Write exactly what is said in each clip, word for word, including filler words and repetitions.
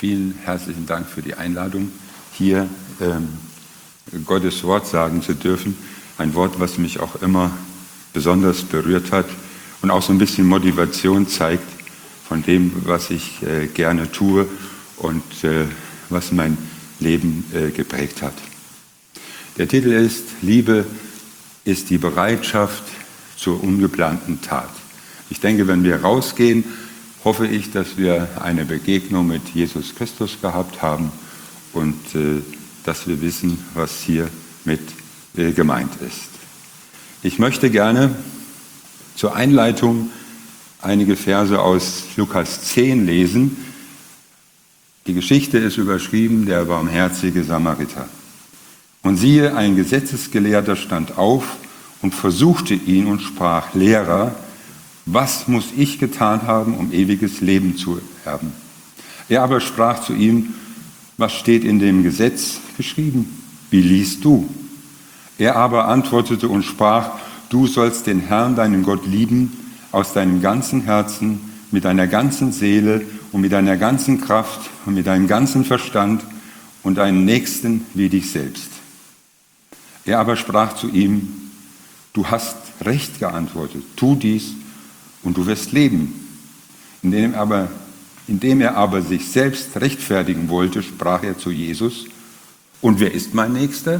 Vielen herzlichen Dank für die Einladung, hier ähm, Gottes Wort sagen zu dürfen. Ein Wort, was mich auch immer besonders berührt hat und auch so ein bisschen Motivation zeigt von dem, was ich äh, gerne tue und äh, was mein Leben äh, geprägt hat. Der Titel ist: Liebe ist die Bereitschaft zur ungeplanten Tat. Ich denke, wenn wir rausgehen, hoffe ich, dass wir eine Begegnung mit Jesus Christus gehabt haben und äh, dass wir wissen, was hier mit äh, gemeint ist. Ich möchte gerne zur Einleitung einige Verse aus Lukas zehn lesen. Die Geschichte ist überschrieben: Der barmherzige Samariter. Und siehe, ein Gesetzesgelehrter stand auf und versuchte ihn und sprach: Lehrer, was muss ich getan haben, um ewiges Leben zu erben? Er aber sprach zu ihm: Was steht in dem Gesetz geschrieben? Wie liest du? Er aber antwortete und sprach: Du sollst den Herrn, deinen Gott, lieben aus deinem ganzen Herzen, mit deiner ganzen Seele und mit deiner ganzen Kraft und mit deinem ganzen Verstand und deinen Nächsten wie dich selbst. Er aber sprach zu ihm: Du hast recht geantwortet, tu dies und du wirst leben. Indem, aber, indem er aber sich selbst rechtfertigen wollte, sprach er zu Jesus: Und wer ist mein Nächster?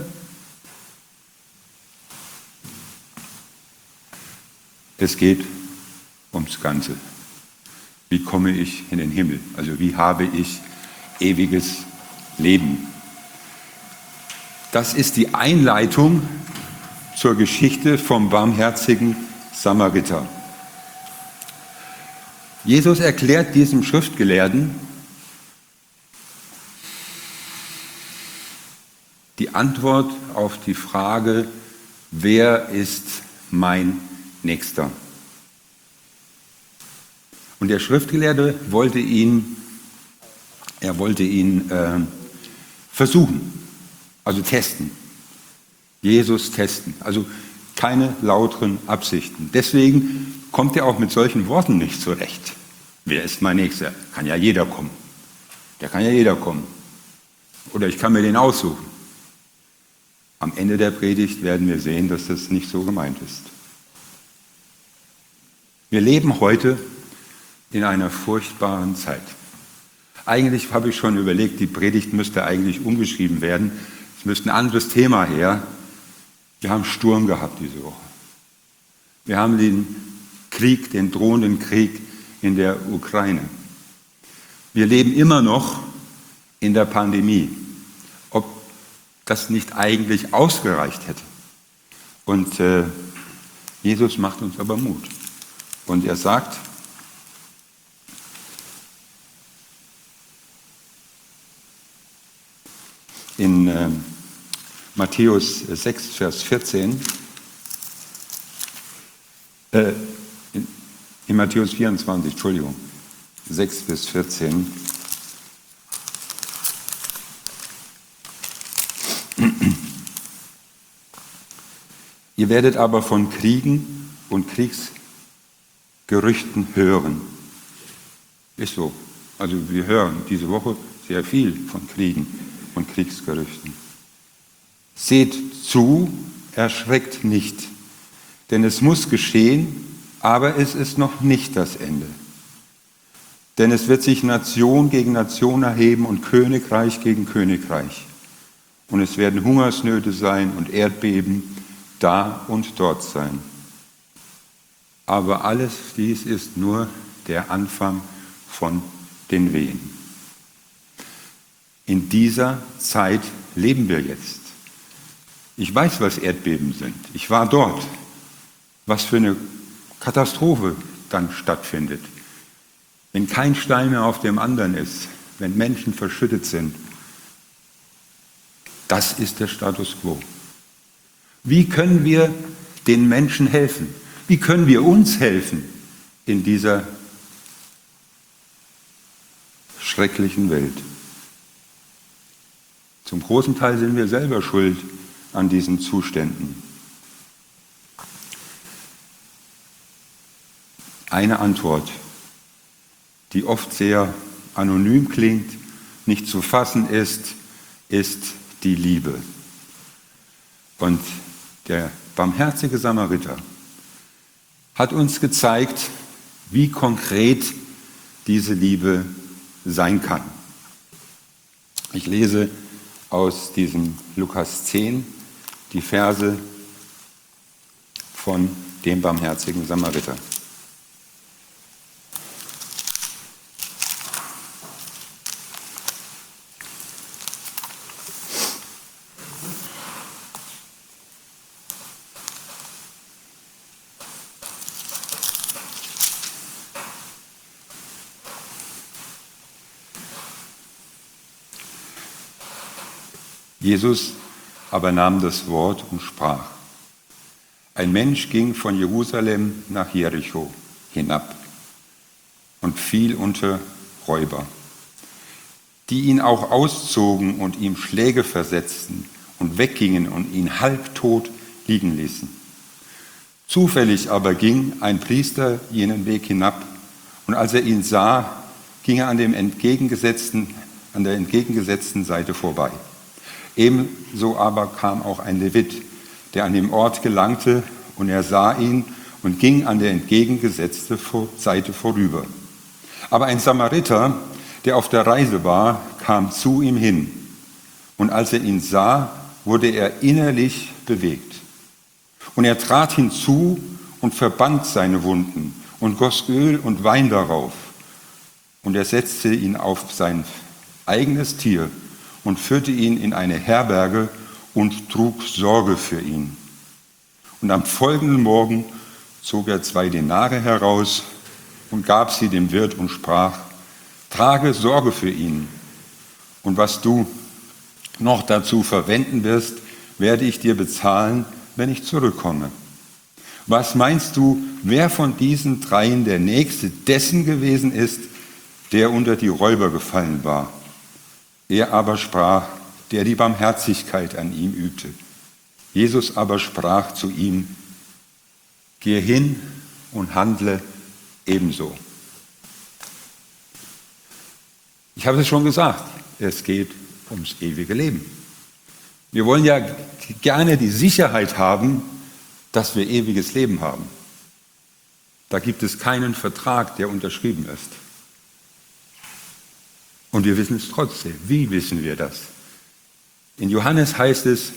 Es geht ums Ganze. Wie komme ich in den Himmel? Also wie habe ich ewiges Leben? Das ist die Einleitung zur Geschichte vom barmherzigen Samariter. Jesus erklärt diesem Schriftgelehrten die Antwort auf die Frage: Wer ist mein Nächster? Und der Schriftgelehrte wollte ihn, er wollte ihn äh, versuchen, also testen. Jesus testen, also keine lauteren Absichten. Deswegen kommt er auch mit solchen Worten nicht zurecht. Wer ist mein Nächster? Kann ja jeder kommen. Der kann ja jeder kommen. Oder ich kann mir den aussuchen. Am Ende der Predigt werden wir sehen, dass das nicht so gemeint ist. Wir leben heute in einer furchtbaren Zeit. Eigentlich habe ich schon überlegt, die Predigt müsste eigentlich umgeschrieben werden. Es müsste ein anderes Thema her. Wir haben Sturm gehabt diese Woche. Wir haben den Krieg, den drohenden Krieg in der Ukraine. Wir leben immer noch in der Pandemie. Ob das nicht eigentlich ausgereicht hätte. Und äh, Jesus macht uns aber Mut. Und er sagt: In äh, Matthäus sechs, Vers vierzehn, äh, in, in Matthäus vierundzwanzig, Entschuldigung, sechs bis vierzehn, ihr werdet aber von Kriegen und Kriegsgerüchten hören. Ist so. Also wir hören diese Woche sehr viel von Kriegen und Kriegsgerüchten. Seht zu, erschreckt nicht, denn es muss geschehen, aber es ist noch nicht das Ende. Denn es wird sich Nation gegen Nation erheben und Königreich gegen Königreich. Und es werden Hungersnöte sein und Erdbeben da und dort sein. Aber alles dies ist nur der Anfang von den Wehen. In dieser Zeit leben wir jetzt. Ich weiß, was Erdbeben sind. Ich war dort. Was für eine Katastrophe dann stattfindet. Wenn kein Stein mehr auf dem anderen ist, wenn Menschen verschüttet sind. Das ist der Status quo. Wie können wir den Menschen helfen? Wie können wir uns helfen in dieser schrecklichen Welt? Zum großen Teil sind wir selber schuld an diesen Zuständen. Eine Antwort, die oft sehr anonym klingt, nicht zu fassen ist, ist die Liebe. Und der barmherzige Samariter hat uns gezeigt, wie konkret diese Liebe sein kann. Ich lese aus diesem Lukas zehn die Verse von dem barmherzigen Samariter. Jesus aber nahm das Wort und sprach: Ein Mensch ging von Jerusalem nach Jericho hinab und fiel unter Räuber, die ihn auch auszogen und ihm Schläge versetzten und weggingen und ihn halbtot liegen ließen. Zufällig aber ging ein Priester jenen Weg hinab, und als er ihn sah, ging er an, dem entgegengesetzten, an der entgegengesetzten Seite vorbei. Ebenso aber kam auch ein Levit, der an dem Ort gelangte, und er sah ihn und ging an der entgegengesetzten Seite vorüber. Aber ein Samariter, der auf der Reise war, kam zu ihm hin, und als er ihn sah, wurde er innerlich bewegt. Und er trat hinzu und verband seine Wunden und goss Öl und Wein darauf. Und er setzte ihn auf sein eigenes Tier und führte ihn in eine Herberge und trug Sorge für ihn. Und am folgenden Morgen zog er zwei Denare heraus und gab sie dem Wirt und sprach: Trage Sorge für ihn, und was du noch dazu verwenden wirst, werde ich dir bezahlen, wenn ich zurückkomme. Was meinst du, wer von diesen dreien der Nächste dessen gewesen ist, der unter die Räuber gefallen war? Er aber sprach, der die Barmherzigkeit an ihm übte. Jesus aber sprach zu ihm: Gehe hin und handle ebenso. Ich habe es schon gesagt, es geht ums ewige Leben. Wir wollen ja gerne die Sicherheit haben, dass wir ewiges Leben haben. Da gibt es keinen Vertrag, der unterschrieben ist. Und wir wissen es trotzdem. Wie wissen wir das? In Johannes heißt es: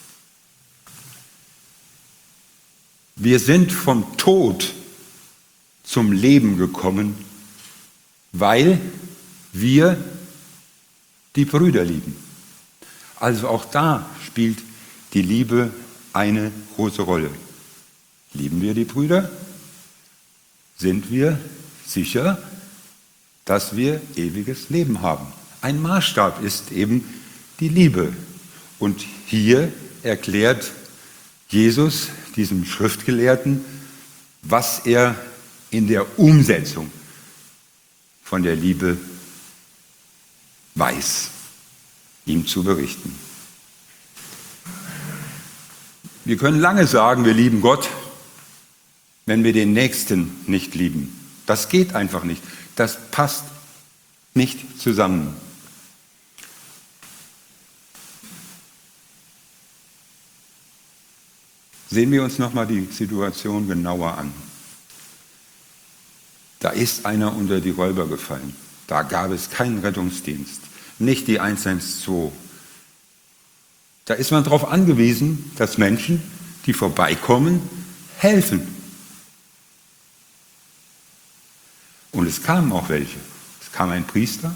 Wir sind vom Tod zum Leben gekommen, weil wir die Brüder lieben. Also auch da spielt die Liebe eine große Rolle. Lieben wir die Brüder? Sind wir sicher, dass wir ewiges Leben haben? Ein Maßstab ist eben die Liebe. Und hier erklärt Jesus diesem Schriftgelehrten, was er in der Umsetzung von der Liebe weiß, ihm zu berichten. Wir können lange sagen, wir lieben Gott, wenn wir den Nächsten nicht lieben. Das geht einfach nicht. Das passt nicht zusammen. Sehen wir uns nochmal die Situation genauer an. Da ist einer unter die Räuber gefallen. Da gab es keinen Rettungsdienst, nicht die eins eins zwei. Da ist man darauf angewiesen, dass Menschen, die vorbeikommen, helfen. Und es kamen auch welche. Es kam ein Priester.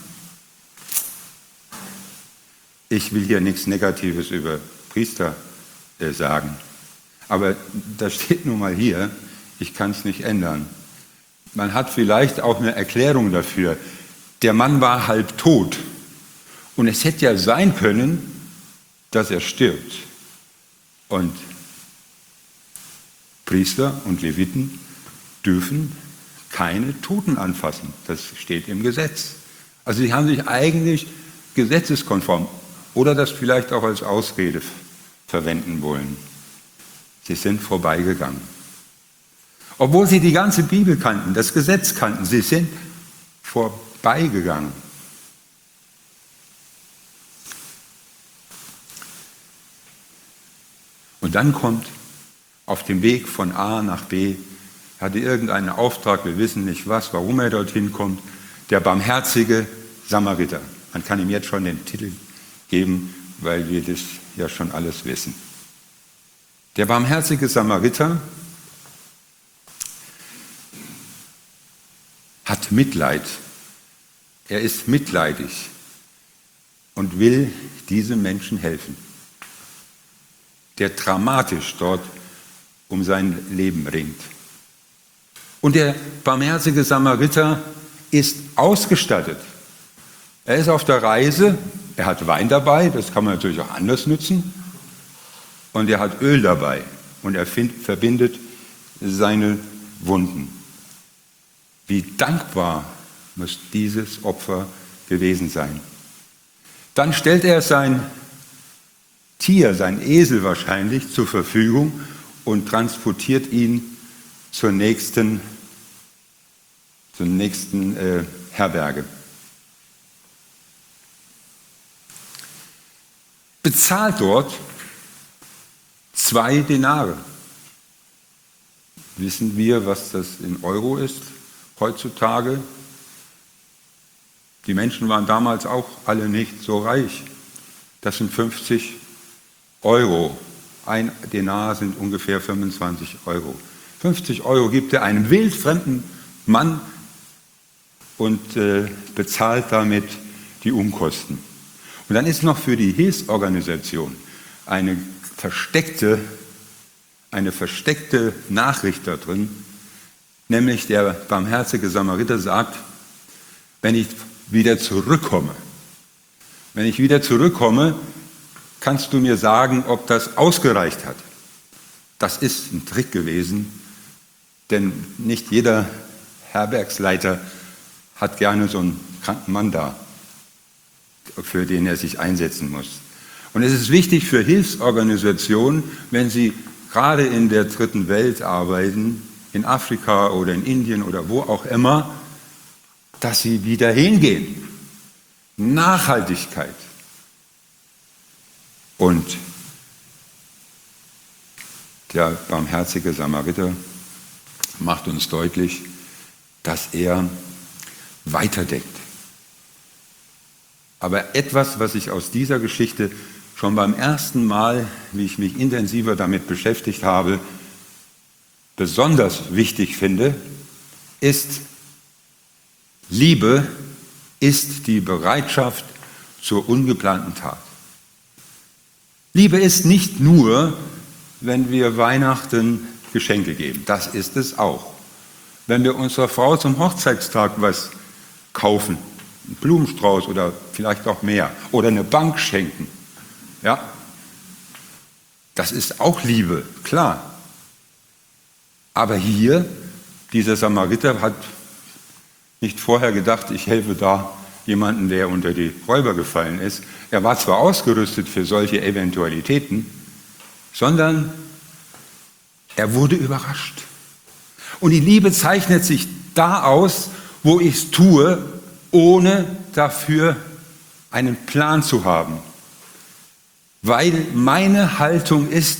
Ich will hier nichts Negatives über Priester äh, sagen. Aber das steht nun mal hier. Ich kann es nicht ändern. Man hat vielleicht auch eine Erklärung dafür. Der Mann war halb tot. Und es hätte ja sein können, dass er stirbt. Und Priester und Leviten dürfen keine Toten anfassen. Das steht im Gesetz. Also sie haben sich eigentlich gesetzeskonform oder das vielleicht auch als Ausrede verwenden wollen. Sie sind vorbeigegangen. Obwohl sie die ganze Bibel kannten, das Gesetz kannten, sie sind vorbeigegangen. Und dann kommt auf dem Weg von A nach B, er hatte irgendeinen Auftrag, wir wissen nicht was, warum er dorthin kommt, der barmherzige Samariter. Man kann ihm jetzt schon den Titel geben, weil wir das ja schon alles wissen. Der barmherzige Samariter hat Mitleid. Er ist mitleidig und will diesem Menschen helfen, der dramatisch dort um sein Leben ringt. Und der barmherzige Samariter ist ausgestattet. Er ist auf der Reise, er hat Wein dabei, das kann man natürlich auch anders nutzen, und er hat Öl dabei und er find, verbindet seine Wunden. Wie dankbar muss dieses Opfer gewesen sein. Dann stellt er sein Tier, sein Esel wahrscheinlich, zur Verfügung und transportiert ihn zur nächsten, zur nächsten äh, Herberge. Bezahlt dort zwei Denare. Wissen wir, was das in Euro ist heutzutage? Die Menschen waren damals auch alle nicht so reich. Das sind fünfzig Euro. Ein Denar sind ungefähr fünfundzwanzig Euro. fünfzig Euro gibt er einem wildfremden Mann und äh, bezahlt damit die Umkosten. Und dann ist noch für die Hilfsorganisation eine versteckte, eine versteckte Nachricht da drin, nämlich der barmherzige Samariter sagt, wenn ich wieder zurückkomme, wenn ich wieder zurückkomme, kannst du mir sagen, ob das ausgereicht hat. Das ist ein Trick gewesen, denn nicht jeder Herbergsleiter hat gerne so einen kranken Mann da, für den er sich einsetzen muss. Und es ist wichtig für Hilfsorganisationen, wenn sie gerade in der dritten Welt arbeiten, in Afrika oder in Indien oder wo auch immer, dass sie wieder hingehen. Nachhaltigkeit. Und der barmherzige Samariter macht uns deutlich, dass er weiterdenkt. Aber etwas, was ich aus dieser Geschichte schon beim ersten Mal, wie ich mich intensiver damit beschäftigt habe, besonders wichtig finde, ist, Liebe ist die Bereitschaft zur ungeplanten Tat. Liebe ist nicht nur, wenn wir Weihnachten Geschenke geben, das ist es auch. Wenn wir unserer Frau zum Hochzeitstag was kaufen, einen Blumenstrauß oder vielleicht auch mehr, oder eine Bank schenken, ja, das ist auch Liebe, klar. Aber hier, dieser Samariter hat nicht vorher gedacht, ich helfe da jemanden, der unter die Räuber gefallen ist. Er war zwar ausgerüstet für solche Eventualitäten, sondern er wurde überrascht. Und die Liebe zeichnet sich da aus, wo ich es tue, ohne dafür einen Plan zu haben. Weil meine Haltung ist,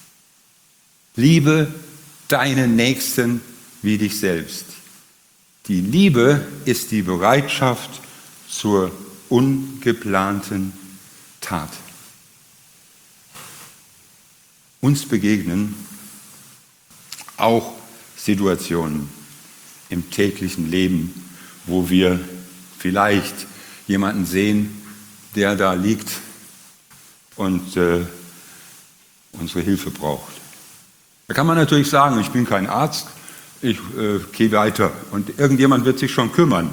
liebe deinen Nächsten wie dich selbst. Die Liebe ist die Bereitschaft zur ungeplanten Tat. Uns begegnen auch Situationen im täglichen Leben, wo wir vielleicht jemanden sehen, der da liegt und äh, unsere Hilfe braucht. Da kann man natürlich sagen, ich bin kein Arzt, ich äh, gehe weiter und irgendjemand wird sich schon kümmern.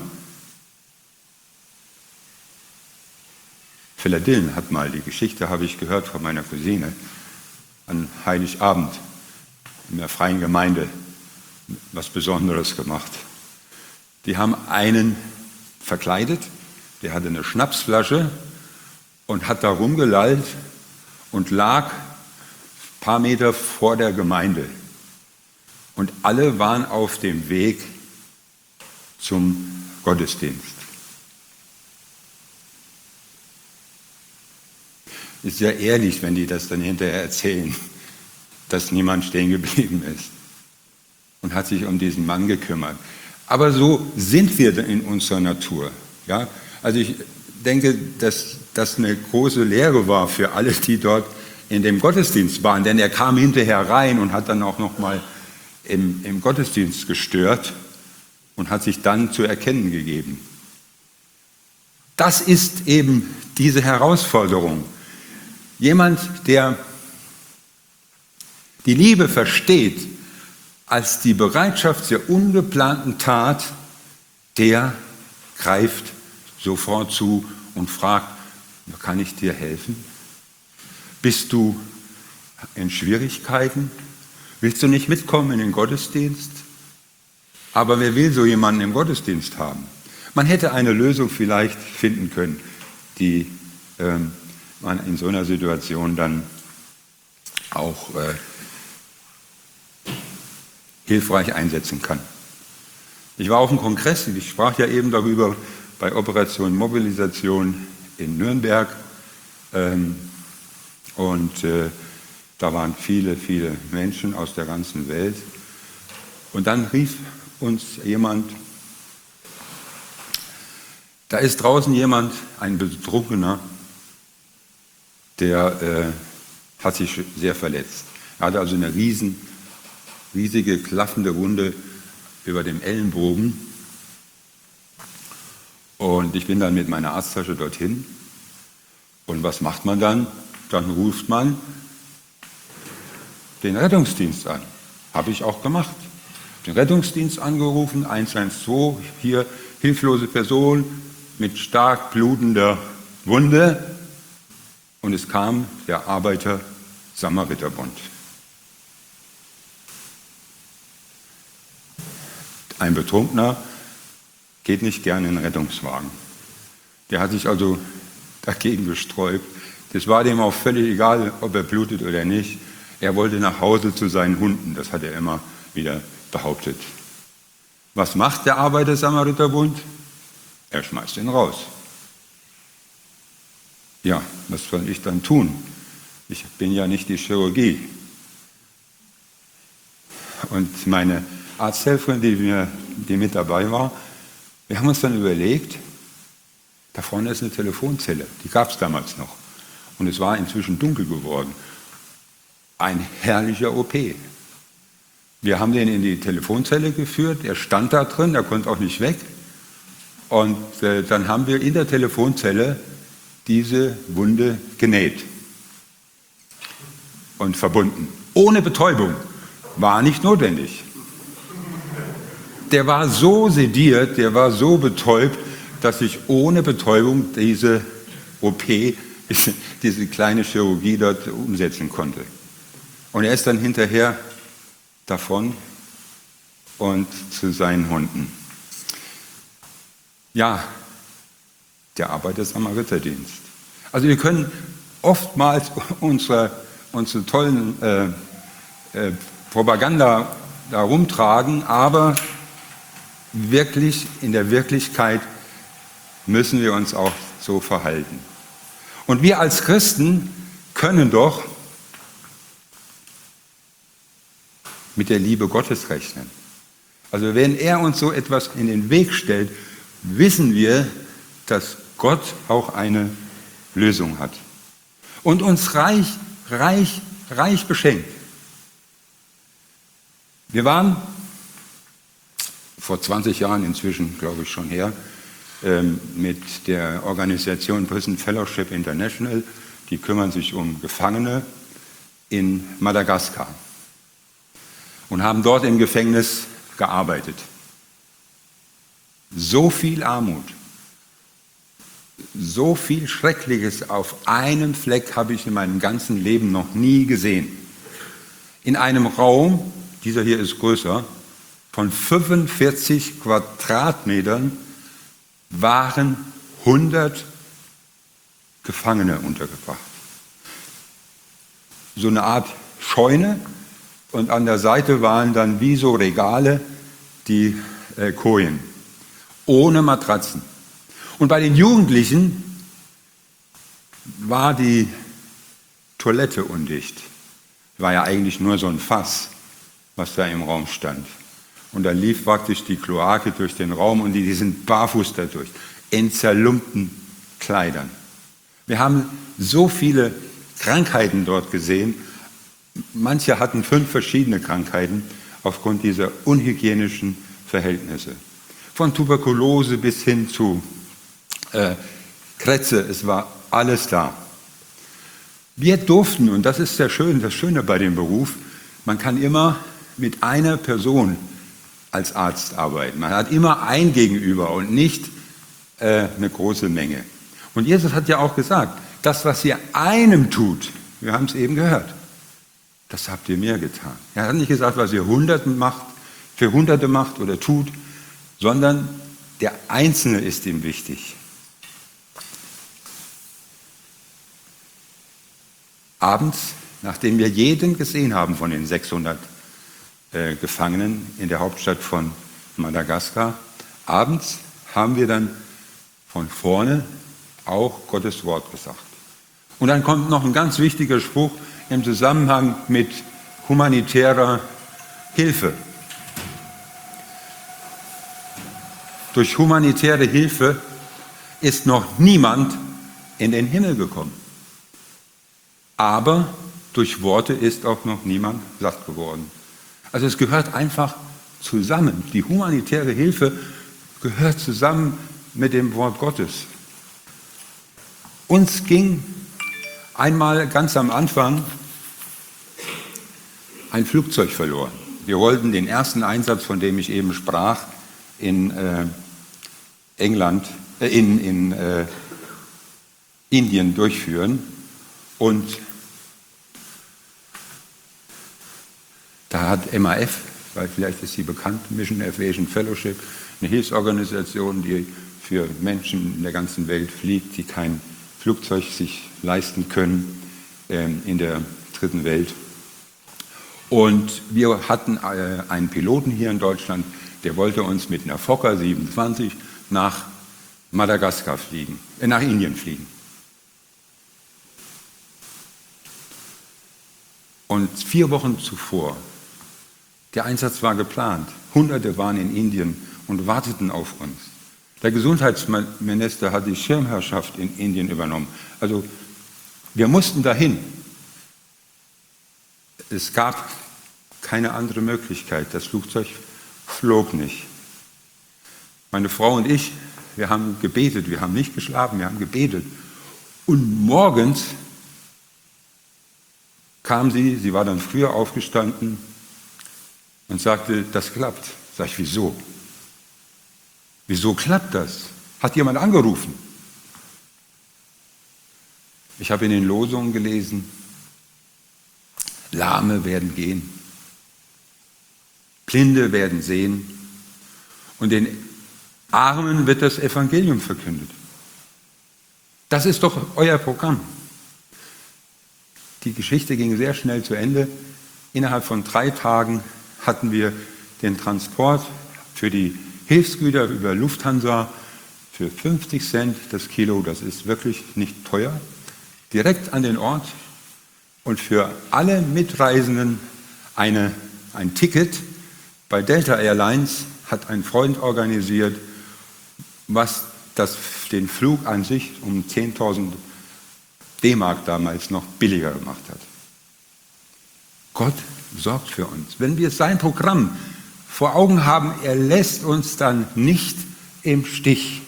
Philadelphia hat mal, die Geschichte habe ich gehört von meiner Cousine, an Heiligabend in der freien Gemeinde was Besonderes gemacht. Die haben einen verkleidet, der hatte eine Schnapsflasche und hat da rumgelallt und lag ein paar Meter vor der Gemeinde. Und alle waren auf dem Weg zum Gottesdienst. Ist ja ehrlich, wenn die das dann hinterher erzählen. dass niemand stehen geblieben ist und hat sich um diesen Mann gekümmert. Aber so sind wir in unserer Natur. Ja? Also ich denke, dass das eine große Lehre war für alle, die dort in dem Gottesdienst waren. Denn er kam hinterher rein und hat dann auch noch mal im, im Gottesdienst gestört und hat sich dann zu erkennen gegeben. Das ist eben diese Herausforderung. Jemand, der die Liebe versteht als die Bereitschaft zur ungeplanten Tat, der greift sofort zu und fragt, kann ich dir helfen? Bist du in Schwierigkeiten? Willst du nicht mitkommen in den Gottesdienst? Aber wer will so jemanden im Gottesdienst haben? Man hätte eine Lösung vielleicht finden können, die ähm, man in so einer Situation dann auch äh, hilfreich einsetzen kann. Ich war auf dem Kongress, ich sprach ja eben darüber, bei Operation Mobilisation in Nürnberg. Ähm, und äh, da waren viele, viele Menschen aus der ganzen Welt. Und dann rief uns jemand, da ist draußen jemand, ein Betrunkener, der äh, hat sich sehr verletzt. Er hatte also eine riesen, riesige, klaffende Wunde über dem Ellenbogen. Und ich bin dann mit meiner Arzttasche dorthin. Und was macht man dann? Dann ruft man den Rettungsdienst an. Habe ich auch gemacht. Den Rettungsdienst angerufen, eins eins zwei, hier hilflose Person mit stark blutender Wunde. Und es kam der Arbeiter-Samariter-Bund. Ein Betrunkener geht nicht gerne in den Rettungswagen. Der hat sich also dagegen gesträubt. Das war dem auch völlig egal, ob er blutet oder nicht. Er wollte nach Hause zu seinen Hunden. Das hat er immer wieder behauptet. Was macht der Arbeiter-Samariter-Bund? Er schmeißt ihn raus. Ja, was soll ich dann tun? Ich bin ja nicht die Chirurgie. Und meine Arzthelferin, die, mir, die mit dabei war, wir haben uns dann überlegt, da vorne ist eine Telefonzelle, die gab es damals noch. Und es war inzwischen dunkel geworden. Ein herrlicher O P. Wir haben den in die Telefonzelle geführt, er stand da drin, er konnte auch nicht weg. Und äh, dann haben wir in der Telefonzelle diese Wunde genäht und verbunden. Ohne Betäubung. War nicht notwendig. Der war so sediert, der war so betäubt, dass ich ohne Betäubung diese O P, diese kleine Chirurgie dort umsetzen konnte. Und er ist dann hinterher davon und zu seinen Hunden. Ja, der Arbeiter-Samariter-Dienst. Also wir können oftmals unsere, unsere tollen äh, äh, Propaganda da rumtragen, aber wirklich in der Wirklichkeit müssen wir uns auch so verhalten. Und wir als Christen können doch mit der Liebe Gottes rechnen. Also wenn er uns so etwas in den Weg stellt, wissen wir, dass Gott auch eine Lösung hat und uns reich, reich, reich beschenkt. Wir waren vor zwanzig Jahren inzwischen, glaube ich, schon her, ähm, mit der Organisation Prison Fellowship International, die kümmern sich um Gefangene in Madagaskar und haben dort im Gefängnis gearbeitet. So viel Armut, so viel Schreckliches auf einem Fleck habe ich in meinem ganzen Leben noch nie gesehen. In einem Raum, dieser hier ist größer, von fünfundvierzig Quadratmetern waren hundert Gefangene untergebracht. So eine Art Scheune und an der Seite waren dann wie so Regale die äh, Kojen, ohne Matratzen. Und bei den Jugendlichen war die Toilette undicht. War ja eigentlich nur so ein Fass, was da im Raum stand. Und dann lief praktisch die Kloake durch den Raum und die, die sind barfuß dadurch, in zerlumpten Kleidern. Wir haben so viele Krankheiten dort gesehen. Manche hatten fünf verschiedene Krankheiten aufgrund dieser unhygienischen Verhältnisse. Von Tuberkulose bis hin zu äh, Krätze, es war alles da. Wir durften, und das ist sehr schön, das Schöne bei dem Beruf, man kann immer mit einer Person als Arzt arbeiten. Man hat immer ein Gegenüber und nicht äh, eine große Menge. Und Jesus hat ja auch gesagt, das, was ihr einem tut, wir haben es eben gehört, das habt ihr mir getan. Er hat nicht gesagt, was ihr Hunderten macht, für Hunderte macht oder tut, sondern der Einzelne ist ihm wichtig. Abends, nachdem wir jeden gesehen haben von den sechshundert äh, Gefangenen in der Hauptstadt von Madagaskar, abends haben wir dann von vorne auch Gottes Wort gesagt. Und dann kommt noch ein ganz wichtiger Spruch im Zusammenhang mit humanitärer Hilfe. Durch humanitäre Hilfe ist noch niemand in den Himmel gekommen. Aber durch Worte ist auch noch niemand satt geworden. Also es gehört einfach zusammen. Die humanitäre Hilfe gehört zusammen mit dem Wort Gottes. Uns ging einmal ganz am Anfang ein Flugzeug verloren. Wir wollten den ersten Einsatz, von dem ich eben sprach, in äh, England, äh, in, in äh, Indien durchführen. Und da hat M A F, weil vielleicht ist sie bekannt, Mission Aviation Fellowship, eine Hilfsorganisation, die für Menschen in der ganzen Welt fliegt, die kein Flugzeug sich leisten können äh, in der dritten Welt. Und wir hatten äh, einen Piloten hier in Deutschland, der wollte uns mit einer Fokker siebenundzwanzig nach Madagaskar fliegen, äh, nach Indien fliegen. Und vier Wochen zuvor, der Einsatz war geplant, Hunderte waren in Indien und warteten auf uns. Der Gesundheitsminister hat die Schirmherrschaft in Indien übernommen. Also wir mussten dahin. Es gab keine andere Möglichkeit. Das Flugzeug flog nicht. Meine Frau und ich, wir haben gebetet, wir haben nicht geschlafen, wir haben gebetet. Und morgens kam sie, sie war dann früher aufgestanden und sagte, das klappt. Sag ich, wieso? Wieso klappt das? Hat jemand angerufen? Ich habe in den Losungen gelesen, Lahme werden gehen, Blinde werden sehen und den Armen wird das Evangelium verkündet. Das ist doch euer Programm. Die Geschichte ging sehr schnell zu Ende. Innerhalb von drei Tagen hatten wir den Transport für die Hilfsgüter über Lufthansa für fünfzig Cent das Kilo, das ist wirklich nicht teuer, direkt an den Ort und für alle Mitreisenden eine, ein Ticket bei Delta Airlines hat ein Freund organisiert, was das, den Flug an sich um zehntausend D-Mark damals noch billiger gemacht hat. Gott sorgt für uns. Wenn wir sein Programm vor Augen haben, er lässt uns dann nicht im Stich.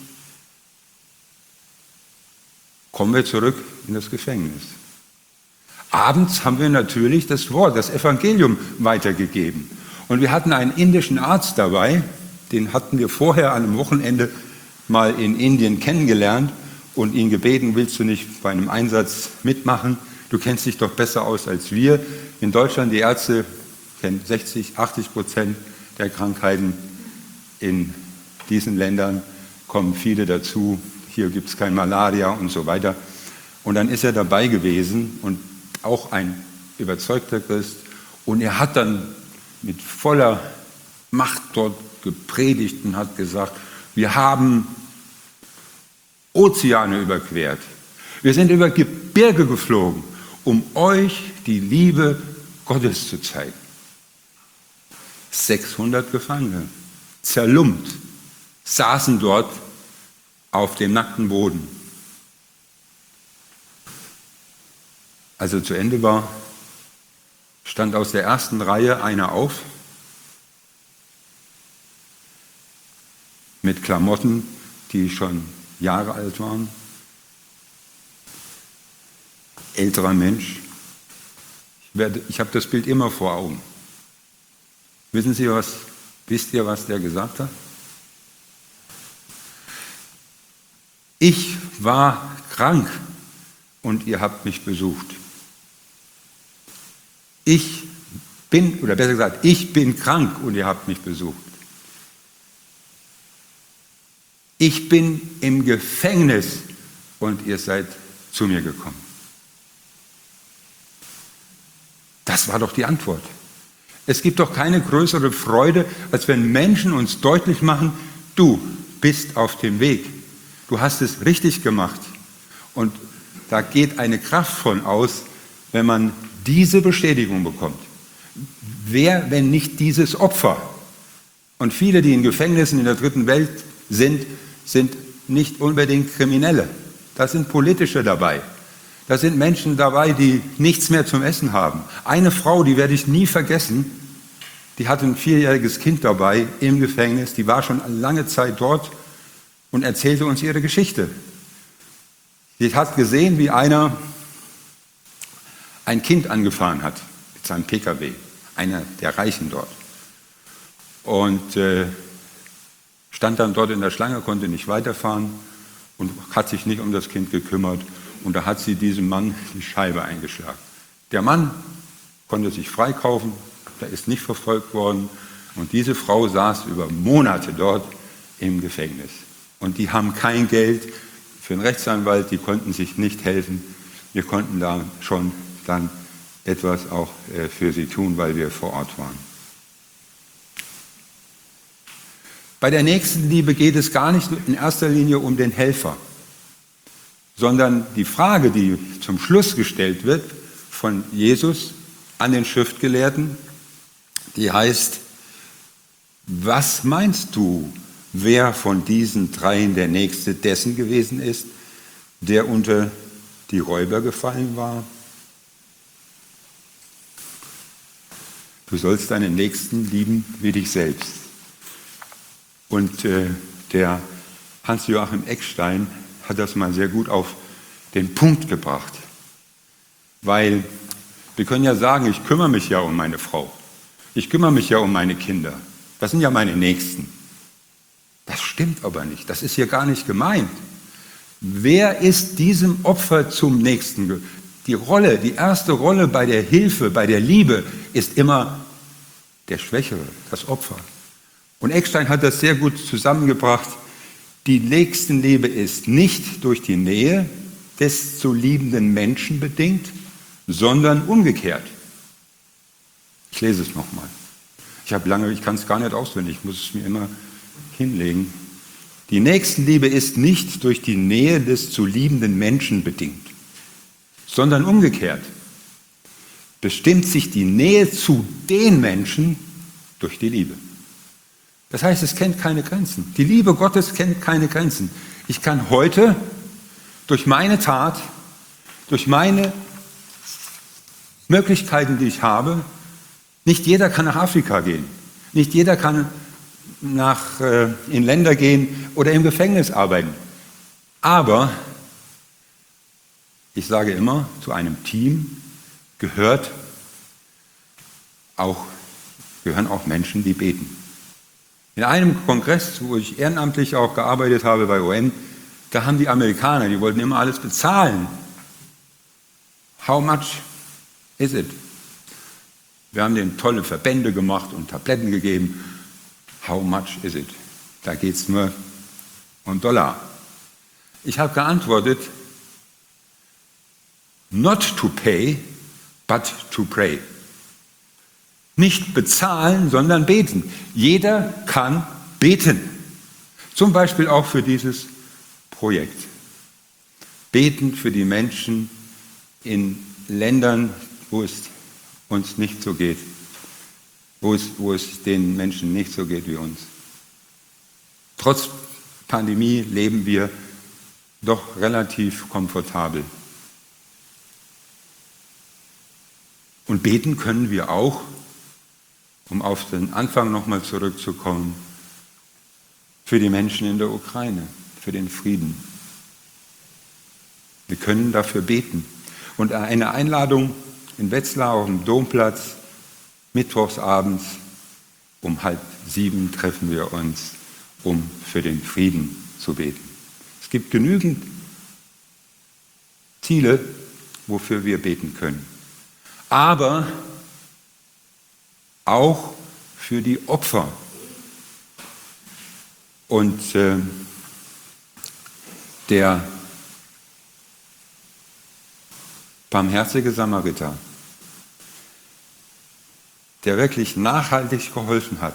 Kommen wir zurück in das Gefängnis. Abends haben wir natürlich das Wort, das Evangelium weitergegeben. Und wir hatten einen indischen Arzt dabei, den hatten wir vorher an einem Wochenende mal in Indien kennengelernt und ihn gebeten, willst du nicht bei einem Einsatz mitmachen? Du kennst dich doch besser aus als wir. In Deutschland, die Ärzte kennen sechzig, achtzig Prozent der Krankheiten. In diesen Ländern kommen viele dazu. Hier gibt es kein Malaria und so weiter. Und dann ist er dabei gewesen und auch ein überzeugter Christ. Und er hat dann mit voller Macht dort gepredigt und hat gesagt, wir haben Ozeane überquert. Wir sind über Gebirge geflogen, um euch die Liebe Gottes zu zeigen. sechshundert Gefangene, zerlumpt, saßen dort auf dem nackten Boden. Als er zu Ende war, stand aus der ersten Reihe einer auf, mit Klamotten, die schon Jahre alt waren. Älterer Mensch. Ich, werde, ich habe das Bild immer vor Augen. Wissen Sie was? Wisst ihr, was der gesagt hat? Ich war krank und ihr habt mich besucht. Ich bin, oder besser gesagt, ich bin krank und ihr habt mich besucht. Ich bin im Gefängnis und ihr seid zu mir gekommen. Das war doch die Antwort. Es gibt doch keine größere Freude, als wenn Menschen uns deutlich machen, du bist auf dem Weg. Du hast es richtig gemacht. Und da geht eine Kraft von aus, wenn man diese Bestätigung bekommt. Wer, wenn nicht dieses Opfer? Und viele, die in Gefängnissen in der dritten Welt sind, sind nicht unbedingt Kriminelle. Da sind Politische dabei. Da sind Menschen dabei, die nichts mehr zum Essen haben. Eine Frau, die werde ich nie vergessen, die hatte ein vierjähriges Kind dabei im Gefängnis, die war schon lange Zeit dort und erzählte uns ihre Geschichte. Sie hat gesehen, wie einer ein Kind angefahren hat mit seinem P K W, einer der Reichen dort. Und äh, stand dann dort in der Schlange, konnte nicht weiterfahren und hat sich nicht um das Kind gekümmert. Und da hat sie diesem Mann die Scheibe eingeschlagen. Der Mann konnte sich freikaufen, der ist nicht verfolgt worden. Und diese Frau saß über Monate dort im Gefängnis. Und die haben kein Geld für einen Rechtsanwalt, die konnten sich nicht helfen. Wir konnten da schon dann etwas auch für sie tun, weil wir vor Ort waren. Bei der Nächstenliebe geht es gar nicht in erster Linie um den Helfer, sondern die Frage, die zum Schluss gestellt wird von Jesus an den Schriftgelehrten, die heißt, was meinst du, wer von diesen dreien der Nächste dessen gewesen ist, der unter die Räuber gefallen war? Du sollst deinen Nächsten lieben wie dich selbst. Und äh, der Hans-Joachim Eckstein hat das mal sehr gut auf den Punkt gebracht. Weil wir können ja sagen, ich kümmere mich ja um meine Frau. Ich kümmere mich ja um meine Kinder. Das sind ja meine Nächsten. Das stimmt aber nicht. Das ist hier gar nicht gemeint. Wer ist diesem Opfer zum Nächsten? Die Rolle, die erste Rolle bei der Hilfe, bei der Liebe ist immer der Schwächere, das Opfer. Und Eckstein hat das sehr gut zusammengebracht. Die Nächstenliebe ist nicht durch die Nähe des zu liebenden Menschen bedingt, sondern umgekehrt. Ich lese es nochmal. Ich habe lange, ich kann es gar nicht auswendig, ich muss es mir immer hinlegen. Die Nächstenliebe ist nicht durch die Nähe des zu liebenden Menschen bedingt, sondern umgekehrt. Bestimmt sich die Nähe zu den Menschen durch die Liebe. Das heißt, es kennt keine Grenzen. Die Liebe Gottes kennt keine Grenzen. Ich kann heute durch meine Tat, durch meine Möglichkeiten, die ich habe, nicht jeder kann nach Afrika gehen. Nicht jeder kann nach, äh, in Länder gehen oder im Gefängnis arbeiten. Aber ich sage immer, zu einem Team gehört auch, gehören auch Menschen, die beten. In einem Kongress, wo ich ehrenamtlich auch gearbeitet habe bei O M, da haben die Amerikaner, die wollten immer alles bezahlen. How much is it? Wir haben denen tolle Verbände gemacht und Tabletten gegeben. How much is it? Da geht es nur um Dollar. Ich habe geantwortet, not to pay, but to pray. Nicht bezahlen, sondern beten. Jeder kann beten. Zum Beispiel auch für dieses Projekt. Beten für die Menschen in Ländern, wo es uns nicht so geht, wo es, wo es den Menschen nicht so geht wie uns. Trotz Pandemie leben wir doch relativ komfortabel. Und beten können wir auch, um auf den Anfang nochmal zurückzukommen, für die Menschen in der Ukraine, für den Frieden. Wir können dafür beten. Und eine Einladung in Wetzlar auf dem Domplatz, mittwochsabends um halb sieben treffen wir uns, um für den Frieden zu beten. Es gibt genügend Ziele, wofür wir beten können. Aber auch für die Opfer. Und äh, der barmherzige Samariter, der wirklich nachhaltig geholfen hat,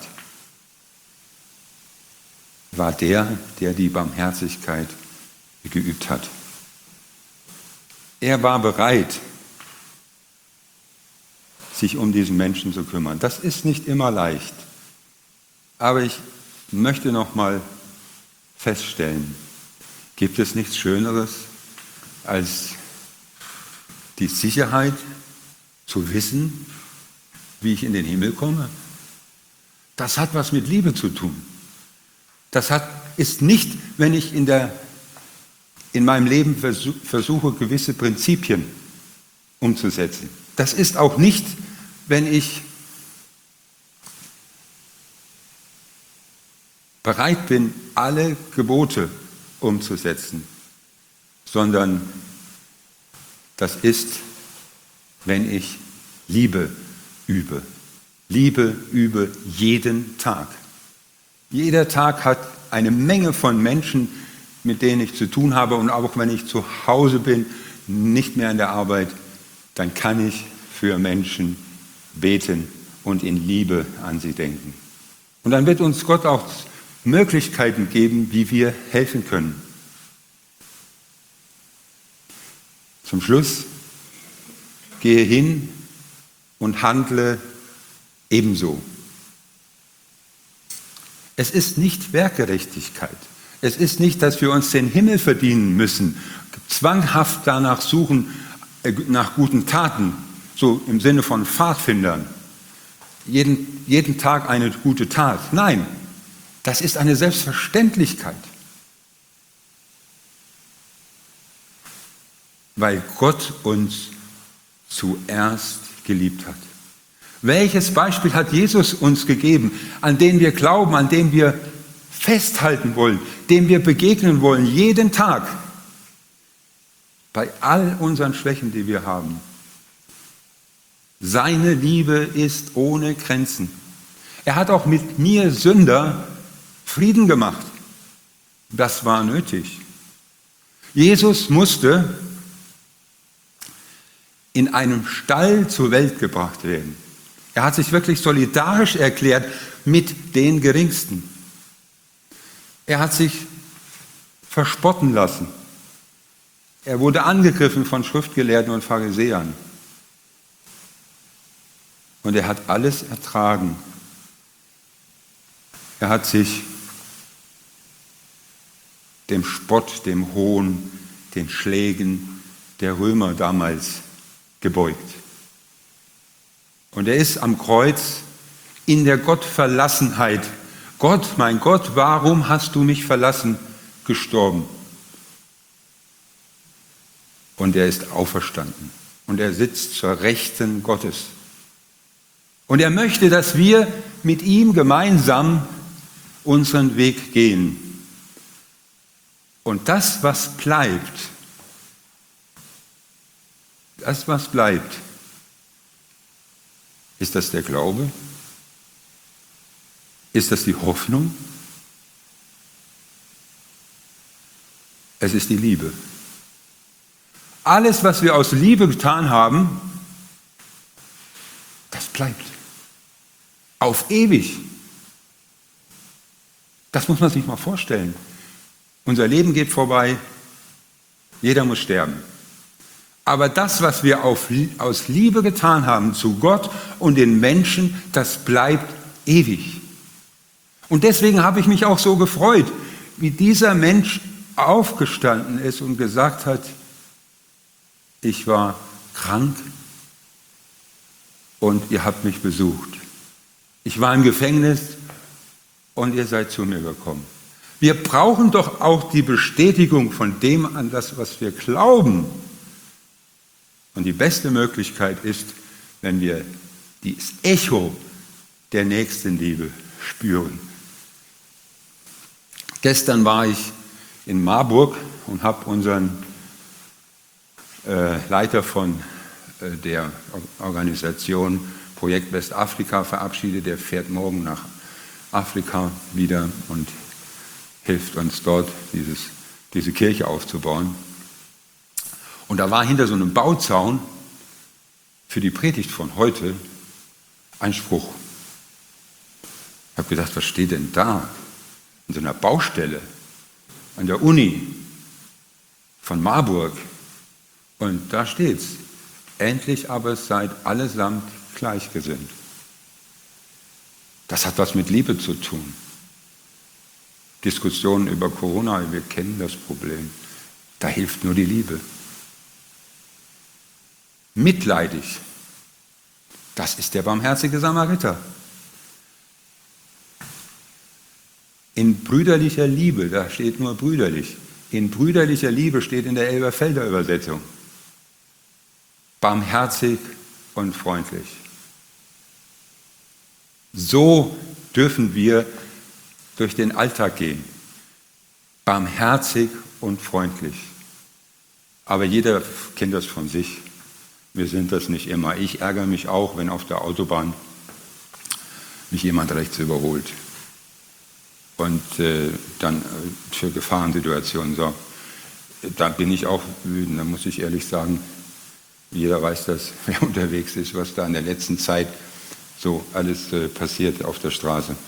war der, der die Barmherzigkeit geübt hat. Er war bereit, sich um diesen Menschen zu kümmern. Das ist nicht immer leicht. Aber ich möchte noch mal feststellen, gibt es nichts Schöneres, als die Sicherheit zu wissen, wie ich in den Himmel komme? Das hat was mit Liebe zu tun. Das hat, ist nicht, wenn ich in, der, in meinem Leben versuche, gewisse Prinzipien umzusetzen. Das ist auch nicht, wenn ich bereit bin, alle Gebote umzusetzen, sondern das ist, wenn ich Liebe übe. Liebe übe jeden Tag. Jeder Tag hat eine Menge von Menschen, mit denen ich zu tun habe, und auch wenn ich zu Hause bin, nicht mehr in der Arbeit, dann kann ich für Menschen beten und in Liebe an sie denken. Und dann wird uns Gott auch Möglichkeiten geben, wie wir helfen können. Zum Schluss, gehe hin und handle ebenso. Es ist nicht Werkgerechtigkeit. Es ist nicht, dass wir uns den Himmel verdienen müssen, zwanghaft danach suchen, nach guten Taten, so im Sinne von Pfadfindern. Jeden, jeden Tag eine gute Tat. Nein, das ist eine Selbstverständlichkeit. Weil Gott uns zuerst geliebt hat. Welches Beispiel hat Jesus uns gegeben, an den wir glauben, an dem wir festhalten wollen, dem wir begegnen wollen, jeden Tag, bei all unseren Schwächen, die wir haben? Seine Liebe ist ohne Grenzen. Er hat auch mit mir, Sünder, Frieden gemacht. Das war nötig. Jesus musste in einem Stall zur Welt gebracht werden. Er hat sich wirklich solidarisch erklärt mit den Geringsten. Er hat sich verspotten lassen. Er wurde angegriffen von Schriftgelehrten und Pharisäern. Und er hat alles ertragen. Er hat sich dem Spott, dem Hohn, den Schlägen der Römer damals gebeugt. Und er ist am Kreuz in der Gottverlassenheit. Gott, mein Gott, warum hast du mich verlassen? Gestorben. Und er ist auferstanden. Und er sitzt zur Rechten Gottes. Und er möchte, dass wir mit ihm gemeinsam unseren Weg gehen. Und das, was bleibt, das, was bleibt, ist das der Glaube? Ist das die Hoffnung? Es ist die Liebe. Alles, was wir aus Liebe getan haben, das bleibt. Auf ewig. Das muss man sich mal vorstellen. Unser Leben geht vorbei. Jeder muss sterben. Aber das, was wir auf, aus Liebe getan haben zu Gott und den Menschen, das bleibt ewig. Und deswegen habe ich mich auch so gefreut, wie dieser Mensch aufgestanden ist und gesagt hat, ich war krank und ihr habt mich besucht. Ich war im Gefängnis und ihr seid zu mir gekommen. Wir brauchen doch auch die Bestätigung von dem an das, was wir glauben. Und die beste Möglichkeit ist, wenn wir das Echo der Nächstenliebe spüren. Gestern war ich in Marburg und habe unseren äh, Leiter von äh, der Organisation Projekt Westafrika verabschiedet. Der fährt morgen nach Afrika wieder und hilft uns dort, dieses, diese Kirche aufzubauen. Und da war hinter so einem Bauzaun für die Predigt von heute ein Spruch. Ich habe gedacht, was steht denn da? In so einer Baustelle an der Uni von Marburg. Und da steht's. Endlich aber seid allesamt gleichgesinnt. Das hat was mit Liebe zu tun. Diskussionen über Corona, wir kennen das Problem. Da hilft nur die Liebe. Mitleidig. Das ist der barmherzige Samariter. In brüderlicher Liebe, da steht nur brüderlich. In brüderlicher Liebe steht in der Elberfelder Übersetzung. Barmherzig und freundlich. So dürfen wir durch den Alltag gehen. Barmherzig und freundlich. Aber jeder kennt das von sich. Wir sind das nicht immer. Ich ärgere mich auch, wenn auf der Autobahn mich jemand rechts überholt und äh, dann für Gefahrensituationen sorgt. Da bin ich auch wütend, da muss ich ehrlich sagen, jeder weiß das, wer unterwegs ist, was da in der letzten Zeit so alles äh, passiert auf der Straße.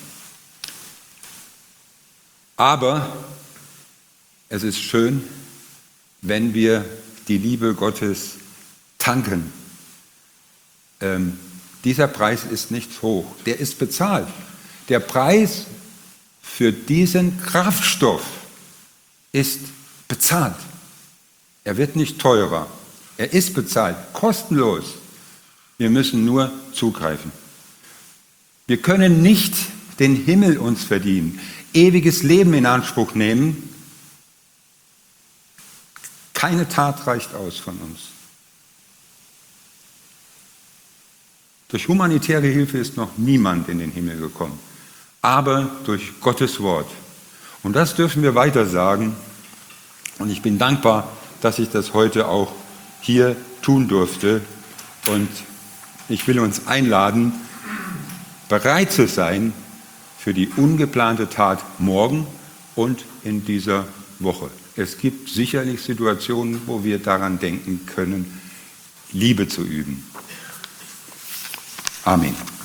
Aber es ist schön, wenn wir die Liebe Gottes tanken. Ähm, dieser Preis ist nicht hoch, der ist bezahlt. Der Preis für diesen Kraftstoff ist bezahlt. Er wird nicht teurer. Er ist bezahlt, kostenlos. Wir müssen nur zugreifen. Wir können nicht den Himmel uns verdienen, ewiges Leben in Anspruch nehmen. Keine Tat reicht aus von uns. Durch humanitäre Hilfe ist noch niemand in den Himmel gekommen, aber durch Gottes Wort. Und das dürfen wir weiter sagen. Und ich bin dankbar, dass ich das heute auch hier tun durfte. Und ich will uns einladen, bereit zu sein für die ungeplante Tat morgen und in dieser Woche. Es gibt sicherlich Situationen, wo wir daran denken können, Liebe zu üben. Amen.